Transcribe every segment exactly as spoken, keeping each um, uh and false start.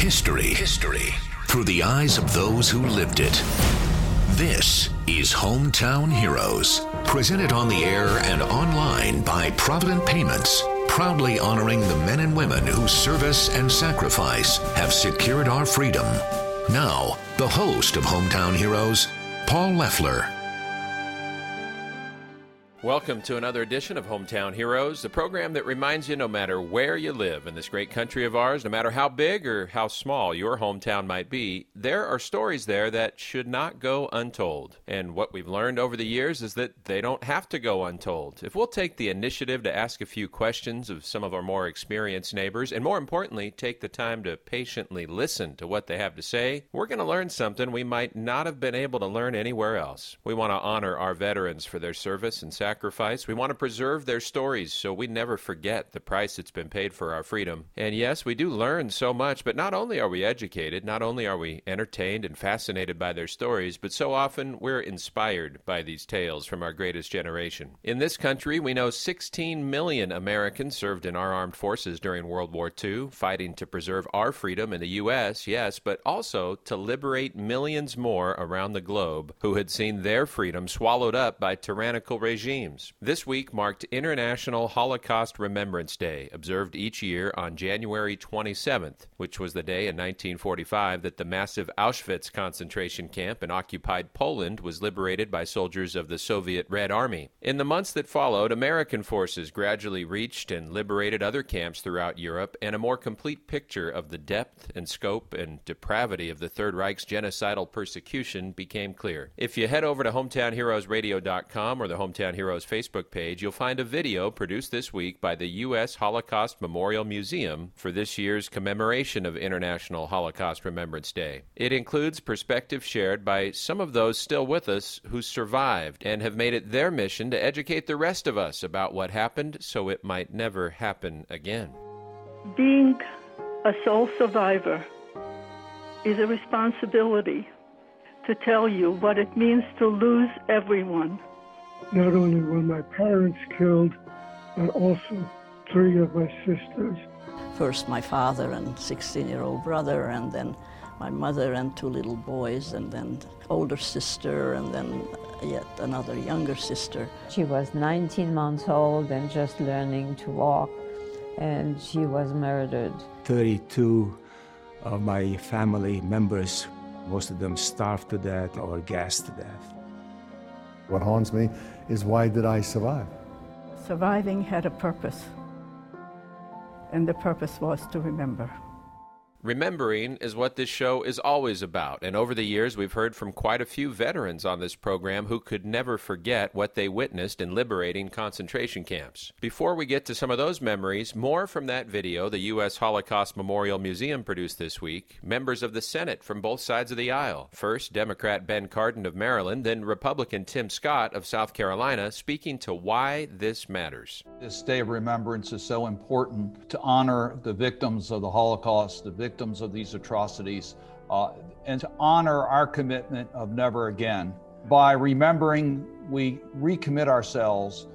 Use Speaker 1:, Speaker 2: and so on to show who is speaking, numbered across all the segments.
Speaker 1: History. History. Through the eyes of those who lived it. This is Hometown Heroes. Presented on the air and online by Provident Payments. Proudly honoring the men and women whose service and sacrifice have secured our freedom. Now, the host of Hometown Heroes, Paul Leffler.
Speaker 2: Welcome to another edition of Hometown Heroes, the program that reminds you no matter where you live in this great country of ours, no matter how big or how small your hometown might be, there are stories there that should not go untold. And what we've learned over the years is that they don't have to go untold. If we'll take the initiative to ask a few questions of some of our more experienced neighbors, and more importantly, take the time to patiently listen to what they have to say, we're going to learn something we might not have been able to learn anywhere else. We want to honor our veterans for their service and sacrifice. Sacrifice. We want to preserve their stories so we never forget the price that's been paid for our freedom. And yes, we do learn so much, but not only are we educated, not only are we entertained and fascinated by their stories, but so often we're inspired by these tales from our greatest generation. In this country, we know sixteen million Americans served in our armed forces during World War Two, fighting to preserve our freedom in the U S, yes, but also to liberate millions more around the globe who had seen their freedom swallowed up by tyrannical regimes. This week marked International Holocaust Remembrance Day, observed each year on January twenty-seventh, which was the day in nineteen forty-five that the massive Auschwitz concentration camp in occupied Poland was liberated by soldiers of the Soviet Red Army. In the months that followed, American forces gradually reached and liberated other camps throughout Europe, and a more complete picture of the depth and scope and depravity of the Third Reich's genocidal persecution became clear. If you head over to hometown heroes radio dot com or the Hometown Heroes Facebook page, you'll find a video produced this week by the U S Holocaust Memorial Museum for this year's commemoration of International Holocaust Remembrance Day. It includes perspective shared by some of those still with us who survived and have made it their mission to educate the rest of us about what happened so it might never happen again.
Speaker 3: Being a sole survivor is a responsibility to tell you what it means to lose everyone.
Speaker 4: Not only were my parents killed, but also three of my sisters.
Speaker 5: First my father and sixteen-year-old brother, and then my mother and two little boys, and then older sister, and then yet another younger sister.
Speaker 6: She was nineteen months old and just learning to walk, and she was murdered.
Speaker 7: thirty-two of my family members, most of them starved to death or gassed to death.
Speaker 8: What haunts me is, why did I survive?
Speaker 3: Surviving had a purpose, and the purpose was to remember.
Speaker 2: Remembering is what this show is always about, and over the years we've heard from quite a few veterans on this program who could never forget what they witnessed in liberating concentration camps. Before we get to some of those memories, more from that video the U S Holocaust Memorial Museum produced this week, members of the Senate from both sides of the aisle. First, Democrat Ben Cardin of Maryland, then Republican Tim Scott of South Carolina, speaking to why this matters.
Speaker 9: This Day of Remembrance is so important to honor the victims of the Holocaust, the victims victims of these atrocities, uh, and to honor our commitment of never again. By remembering, we recommit ourselves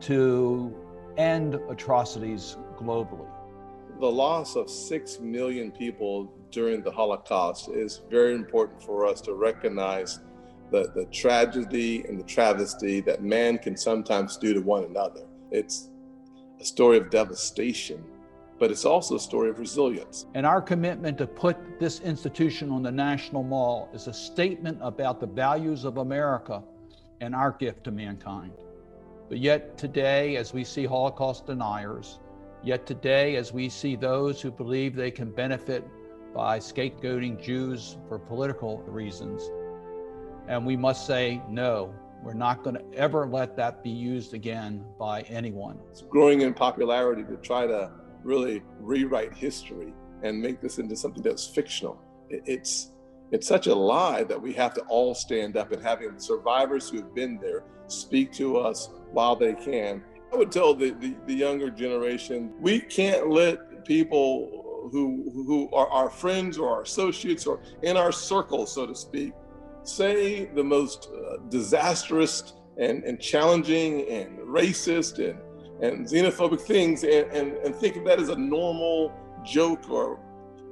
Speaker 9: to end atrocities globally.
Speaker 10: The loss of six million people during the Holocaust is very important for us to recognize the, the tragedy and the travesty that man can sometimes do to one another. It's a story of devastation, but it's also a story of resilience.
Speaker 9: And our commitment to put this institution on the National Mall is a statement about the values of America and our gift to mankind. But yet today, as we see Holocaust deniers, yet today, as we see those who believe they can benefit by scapegoating Jews for political reasons, and we must say, no, we're not going to ever let that be used again by anyone.
Speaker 10: It's growing in popularity to try to really rewrite history and make this into something that's fictional. It's it's such a lie that we have to all stand up, and having survivors who have been there speak to us while they can. I would tell the, the, the younger generation, we can't let people who who are our friends or our associates or in our circle, so to speak, say the most uh, disastrous and, and challenging and racist and and xenophobic things, and, and, and think of that as a normal joke or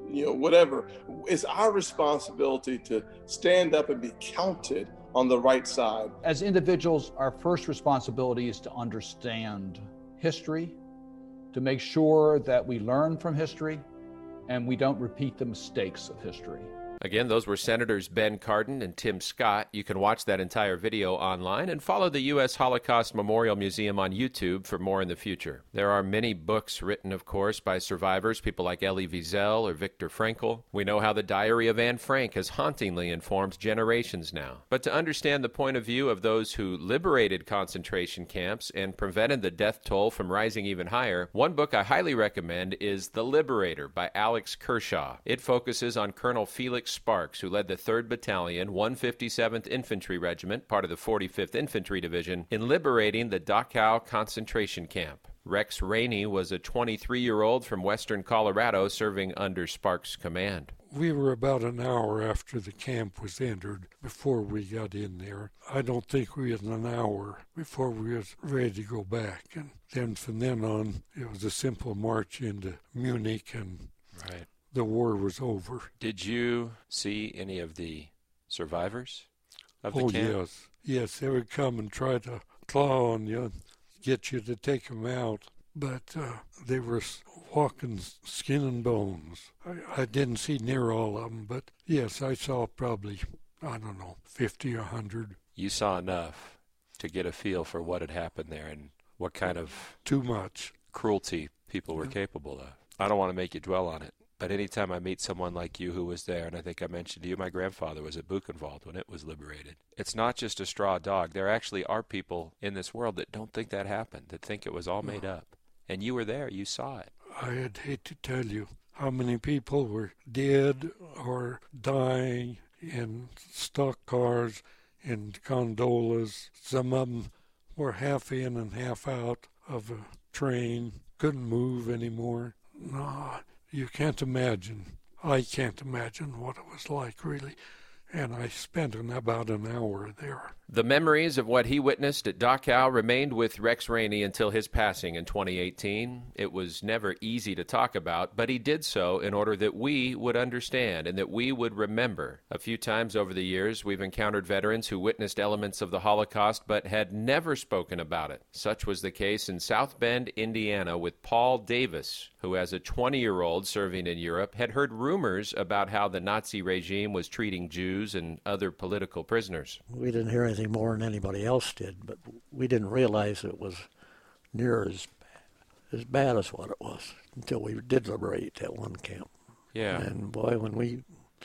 Speaker 10: you know, whatever. It's our responsibility to stand up and be counted on the right side.
Speaker 9: As individuals, our first responsibility is to understand history, to make sure that we learn from history, and we don't repeat the mistakes of history.
Speaker 2: Again, those were Senators Ben Cardin and Tim Scott. You can watch that entire video online and follow the U S Holocaust Memorial Museum on YouTube for more in the future. There are many books written, of course, by survivors, people like Elie Wiesel or Viktor Frankl. We know how the Diary of Anne Frank has hauntingly informed generations now. But to understand the point of view of those who liberated concentration camps and prevented the death toll from rising even higher, one book I highly recommend is The Liberator by Alex Kershaw. It focuses on Colonel Felix Sparks, who led the third Battalion, one hundred fifty-seventh Infantry Regiment, part of the forty-fifth Infantry Division, in liberating the Dachau concentration camp. Rex Rainey was a twenty-three-year-old from western Colorado serving under Sparks' command.
Speaker 11: We were about an hour after the camp was entered before we got in there. I don't think we had an hour before we was ready to go back. And then from then on, it was a simple march into Munich, and
Speaker 2: right.
Speaker 11: The war was over.
Speaker 2: Did you see any of the survivors of the
Speaker 11: oh,
Speaker 2: camp?
Speaker 11: Oh, yes. Yes, they would come and try to claw on you, get you to take them out. But uh, they were walking skin and bones. I, I didn't see near all of them, but yes, I saw probably, I don't know, fifty or one hundred.
Speaker 2: You saw enough to get a feel for what had happened there and what kind of
Speaker 11: too much
Speaker 2: cruelty people were yeah. capable of. I don't want to make you dwell on it, but anytime I meet someone like you who was there, and I think I mentioned to you, my grandfather was at Buchenwald when it was liberated. It's not just a straw dog. There actually are people in this world that don't think that happened, that think it was all made up. And you were there. You saw it.
Speaker 11: I'd hate to tell you how many people were dead or dying in stock cars and gondolas. Some of them were half in and half out of a train, couldn't move anymore. No, you can't imagine. I can't imagine what it was like, really. And I spent an, about an hour there.
Speaker 2: The memories of what he witnessed at Dachau remained with Rex Rainey until his passing in twenty eighteen. It was never easy to talk about, but he did so in order that we would understand and that we would remember. A few times over the years, we've encountered veterans who witnessed elements of the Holocaust but had never spoken about it. Such was the case in South Bend, Indiana, with Paul Davis, who as a twenty-year-old serving in Europe had heard rumors about how the Nazi regime was treating Jews and other political prisoners.
Speaker 12: We didn't hear anything more than anybody else did, but we didn't realize it was near as as bad as what it was until we did liberate that one camp.
Speaker 2: Yeah.
Speaker 12: And boy, when we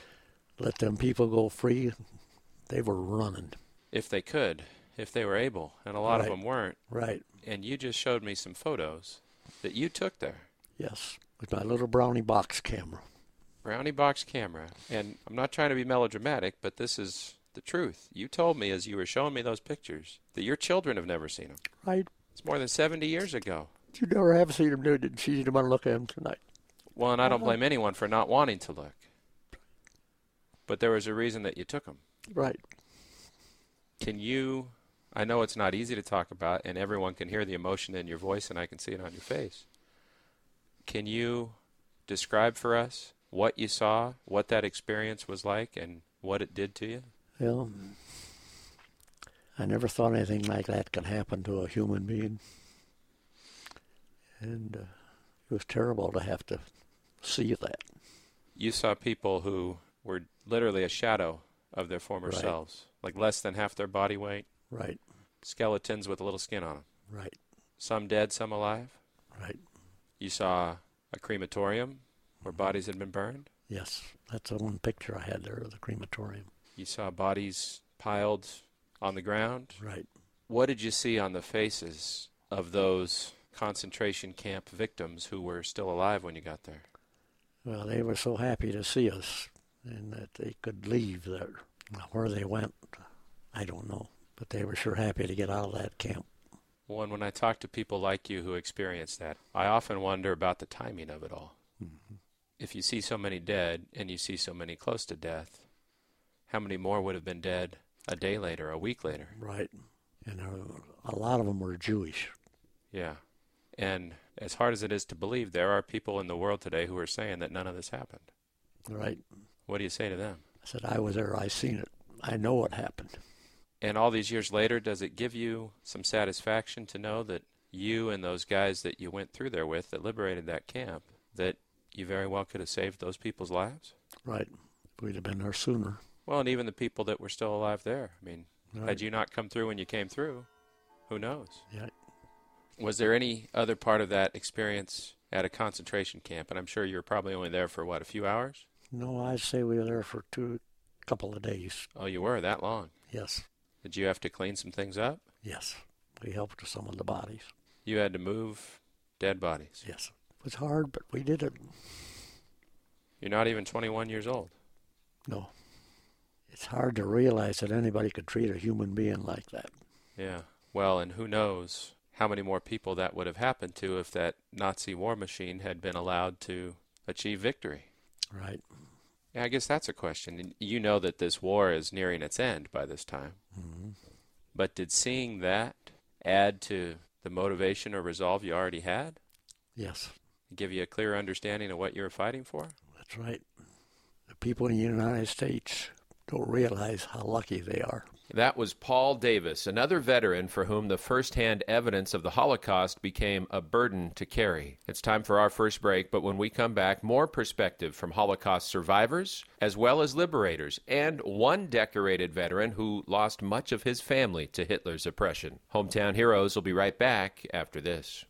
Speaker 12: let them people go free, they were running.
Speaker 2: If they could, if they were able, and a lot
Speaker 12: right.
Speaker 2: of them weren't.
Speaker 12: Right.
Speaker 2: And you just showed me some photos that you took there.
Speaker 12: Yes, with my little Brownie box camera.
Speaker 2: Brownie box camera. And I'm not trying to be melodramatic, but this is the truth. You told me as you were showing me those pictures that your children have never seen them.
Speaker 12: Right.
Speaker 2: It's more than seventy years ago.
Speaker 12: You never have seen them, did you? You want to look at them tonight.
Speaker 2: Well, and I don't blame anyone for not wanting to look. But there was a reason that you took them.
Speaker 12: Right.
Speaker 2: Can you, I know it's not easy to talk about, and everyone can hear the emotion in your voice, and I can see it on your face. Can you describe for us what you saw, what that experience was like, and what it did to you?
Speaker 12: Well, I never thought anything like that could happen to a human being. And uh, it was terrible to have to see that.
Speaker 2: You saw people who were literally a shadow of their former
Speaker 12: right.
Speaker 2: selves, like less than half their body weight.
Speaker 12: Right.
Speaker 2: Skeletons with a little skin on them.
Speaker 12: Right.
Speaker 2: Some dead, some alive.
Speaker 12: Right.
Speaker 2: You saw a crematorium where bodies had been burned?
Speaker 12: Yes. That's the one picture I had there of the crematorium.
Speaker 2: You saw bodies piled on the ground?
Speaker 12: Right.
Speaker 2: What did you see on the faces of those concentration camp victims who were still alive when you got there?
Speaker 12: Well, they were so happy to see us and that they could leave there. Where they went, I don't know. But they were sure happy to get out of that camp.
Speaker 2: Well, and when I talk to people like you who experienced that, I often wonder about the timing of it all.
Speaker 12: Mm-hmm.
Speaker 2: If you see so many dead and you see so many close to death, how many more would have been dead a day later, a week later?
Speaker 12: Right. And uh, a lot of them were Jewish.
Speaker 2: Yeah. And as hard as it is to believe, there are people in the world today who are saying that none of this happened.
Speaker 12: Right.
Speaker 2: What do you say to them?
Speaker 12: I said, I was there, I seen it. I know what happened.
Speaker 2: And all these years later, does it give you some satisfaction to know that you and those guys that you went through there with that liberated that camp, that you very well could have saved those people's lives?
Speaker 12: Right. We'd have been there sooner.
Speaker 2: Well, and even the people that were still alive there. I mean,
Speaker 12: right.
Speaker 2: Had you not come through when you came through, who knows?
Speaker 12: Yeah.
Speaker 2: Was there any other part of that experience at a concentration camp? And I'm sure you were probably only there for, what, a few hours?
Speaker 12: No, I'd say we were there for two, couple of days.
Speaker 2: Oh, you were that long?
Speaker 12: Yes.
Speaker 2: Did you have to clean some things up?
Speaker 12: Yes. We helped with some of the bodies.
Speaker 2: You had to move dead bodies?
Speaker 12: Yes. It was hard, but we did it.
Speaker 2: You're not even twenty-one years old?
Speaker 12: No. It's hard to realize that anybody could treat a human being like that.
Speaker 2: Yeah. Well, and who knows how many more people that would have happened to if that Nazi war machine had been allowed to achieve victory.
Speaker 12: Right.
Speaker 2: Yeah, I guess that's a question. You know that this war is nearing its end by this time.
Speaker 12: Mm-hmm.
Speaker 2: But did seeing that add to the motivation or resolve you already had?
Speaker 12: Yes.
Speaker 2: Give you a clear understanding of what you were fighting for?
Speaker 12: That's right. The people in the United States don't realize how lucky they are.
Speaker 2: That was Paul Davis, another veteran for whom the first-hand evidence of the Holocaust became a burden to carry. It's time for our first break, but when we come back, more perspective from Holocaust survivors as well as liberators, and one decorated veteran who lost much of his family to Hitler's oppression. Hometown Heroes will be right back after this.